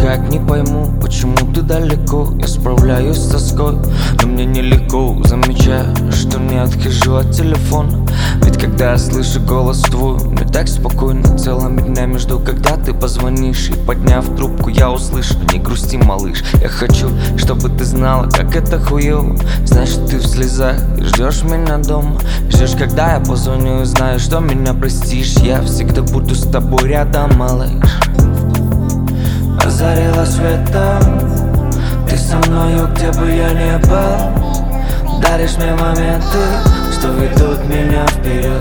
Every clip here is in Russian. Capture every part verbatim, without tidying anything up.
никак не пойму, почему ты далеко. Я справляюсь с тоской, но мне нелегко. Замечаю, что не отхожу от телефона, ведь когда я слышу голос твой, мне так спокойно. Целыми днями жду, когда ты позвонишь, и подняв трубку, я услышу: не грусти, малыш. Я хочу, чтобы ты знала, как это хуёво. Значит, ты в слезах и ждешь меня дома. Ждешь, когда я позвоню, и знаю, что меня простишь. Я всегда буду с тобой рядом, малыш. Озарила светом, ты со мною, где бы я ни был. Даришь мне моменты, что ведут меня вперед.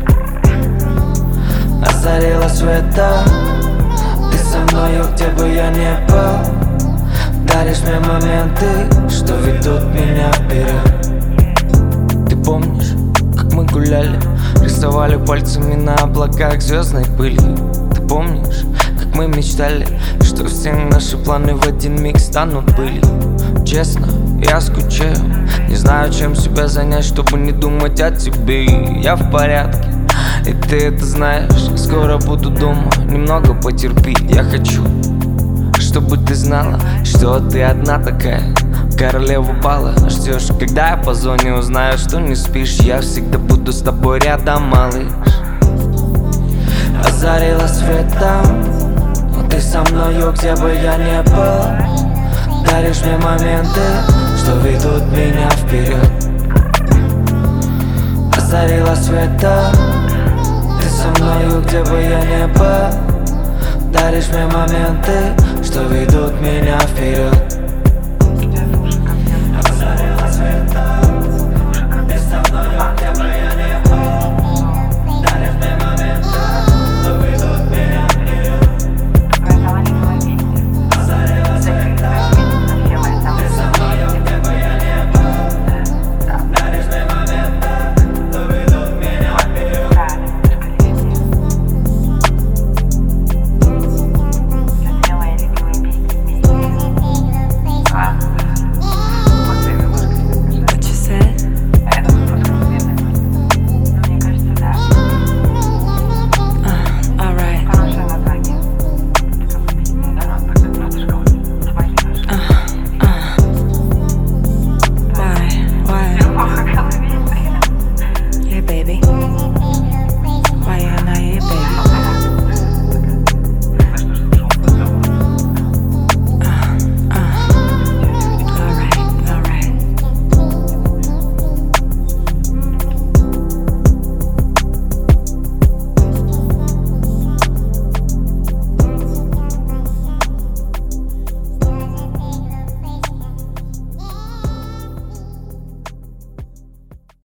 Озарила светом, ты со мною, где бы я ни был. Даришь мне моменты, что ведут меня вперед. Ты помнишь, как мы гуляли, рисовали пальцами на облаках звездной пыли? Ты помнишь, как мы мечтали, что все наши планы в один миг станут былью? Честно, я скучаю, не знаю, чем себя занять, чтобы не думать о тебе. Я в порядке, и ты это знаешь. Скоро буду дома, немного потерпи. Я хочу, чтобы ты знала, что ты одна такая, королева бала. Ждешь, когда я позвоню, узнаю, что не спишь. Я всегда буду с тобой рядом, малыш. Озарила светом, ты со мною, где бы я ни был. Даришь мне моменты, что ведут меня вперед. Озарила светом, ты со мною, где бы я ни был. Даришь мне моменты, что ведут меня вперед.